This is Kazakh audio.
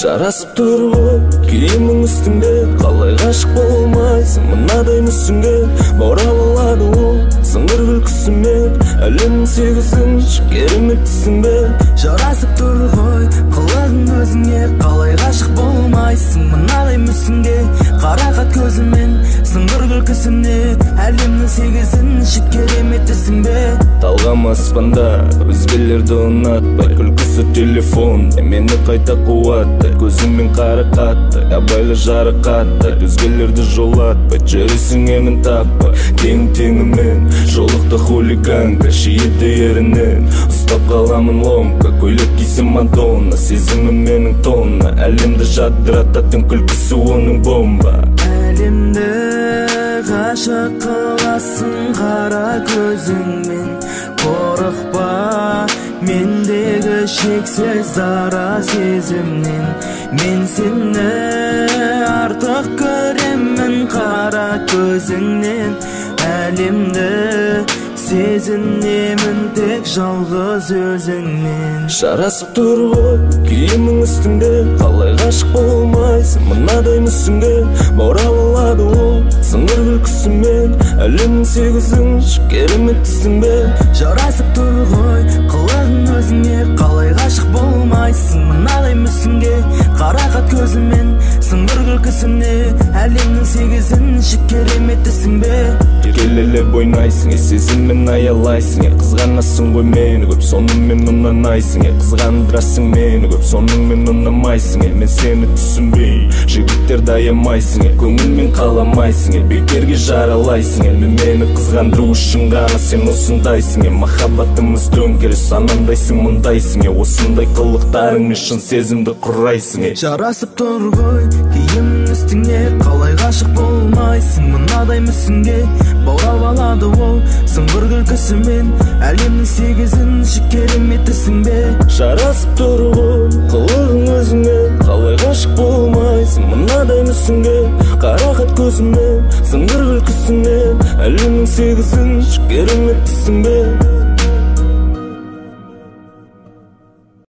Жарасып тұрғы киімің үстіңде, қалай ғашық болмайсың мынадай мүсінге. Баурап алады ол сыңғыр күлкісімен, әлемнің сегізінші кереметтісің бе. Жарасып тұрғой қылығың өзіңе, қалай ғашық болмайсың мынадай мүсінге. Қарақат көзімен сыңғыр күлкісіне, әлемнің сегізінші кереметтісің бе. Талғам аспанда өзгелерді ұнатпай, күлкісі телефон мені қайта қуатты. Көзіңмен қара қатты, абайлы жарықатты, өзгелерді жолатпай, жүресің емін таппай. Тең-теңімен жолықты хулиганка, шиеті ерінен ұстап қаламын ломка. Көйлек кисім Мадонна, сезімі менің тонна, әлемді жадырататын күлкісі оның бомба. Әлемді ғашық қыласың қара көзіңмен, қорықпа мендегі шексіз дара сезімнен. Мен сені артық көремін қара көзіңнен, әлемді сезінемін тек жалғыз өзіңмен. Жарасып тұрғы киімің үстіңде, қалай ғашық болмайсың мынадай мүсінге. Баурап алады ол сыңғыр күлкісімен, әлемнің сегізінші кереметтісің бе. Жарасып тұрғой қылығың өзіңе, қалай ғашық болмайсың мынадай мүсінге. Қарақат көзімен сыңғыр күлкісіне, әлемнің сегізінші кереметтісің бе. Еркелелеп ойнайсың, сезіммен аялайсың, қызғанасың ғой мені көп, сонымен ұнанайсың. Қызғандырасың мені көп, сонымен ұнамайсың. Мен сені түсінбей жігіттерді аямайсың, көңілмен қаламайсың, бекерге жаралайсың. Мені қызғандыру үшін ғана сен осындайсың. Махаббатымыз төңкеріс, анандайсың мұндайсың, осындай қылықтарың шын сезімді құрайсың. Жарасып тұрғой киімің үстіңе, қалай ғашық болмайсың мынадай мүсінге. Баурап алады ол сыңғыр күлкісімен, әлемнің сегізінші кереметтісің бе. Жарасып тұрғы қылығың өзіңе, қалай ғашық болмайсың мынадай мүсінге. Қарақат көзімен сыңғыр күлкісімен, әлемнің сегізінші кереметтісің бе.